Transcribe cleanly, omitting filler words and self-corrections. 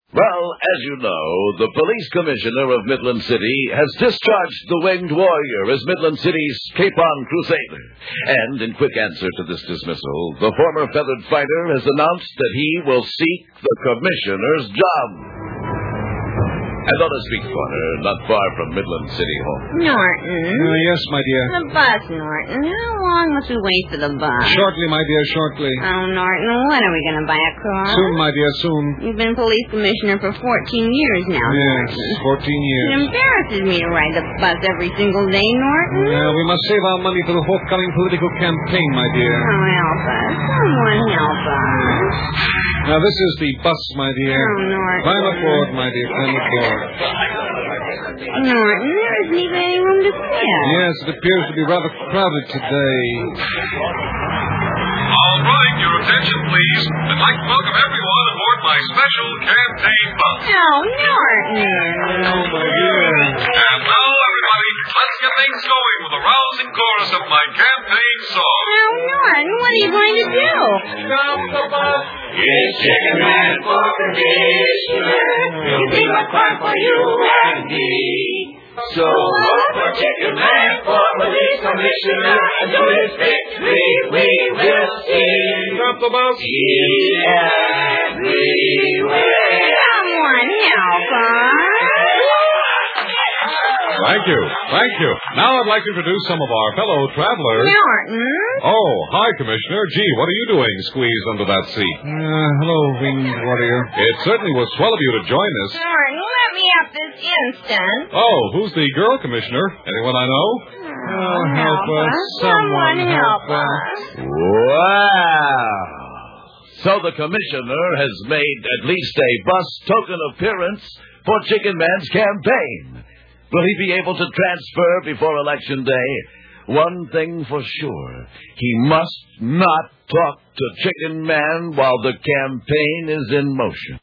Well, as you know, the police commissioner of Midland City has discharged the winged warrior as Midland City's Capon Crusader. And in quick answer to this dismissal, the former feathered fighter has announced that he will seek the commissioner's job. And on a street corner, not far from Midland City Hall. Norton. Yes, my dear. The bus, Norton. How long must we wait for the bus? Shortly, my dear, shortly. Oh, Norton, when are we going to buy a car? Soon, my dear, soon. You've been police commissioner for 14 years now, Yes, Norton. 14 years. It embarrasses me to ride the bus every single day, Norton. Yeah, we must save our money for the forthcoming political campaign, my dear. Oh, help us. Someone help us. Now, this is the bus, my dear. Oh, Norton. Climb aboard, my dear, climb aboard. Norton, there isn't even any room to sit. Yes, it appears to be rather crowded today. All right, your attention, please. I'd like to welcome everyone aboard my special campaign bus. Oh, Norton. Oh, my dear. And now, everybody, let's get things going with a rousing chorus of my campaign song. Oh, Norton, what are you going to do? Stop the bus. It's Chicken Man for commissioner. He'll be a fun for you and me. So vote for Chicken Man for police commissioner. And to his victory we will see. Stop the bus. Everywhere. Someone help us. Thank you. Thank you. Now I'd like to introduce some of our fellow travelers. Norton. Oh, hi, Commissioner. Gee, what are you doing squeezed under that seat? Hello, winged warrior. It certainly was swell of you to join us. Norton, let me up this instant. Oh, who's the girl, Commissioner? Anyone I know? Oh, help us. Someone help us. Wow! So the commissioner has made at least a bus token appearance for Chicken Man's campaign. Will he be able to transfer before Election Day? One thing for sure, he must not talk to Chicken Man while the campaign is in motion.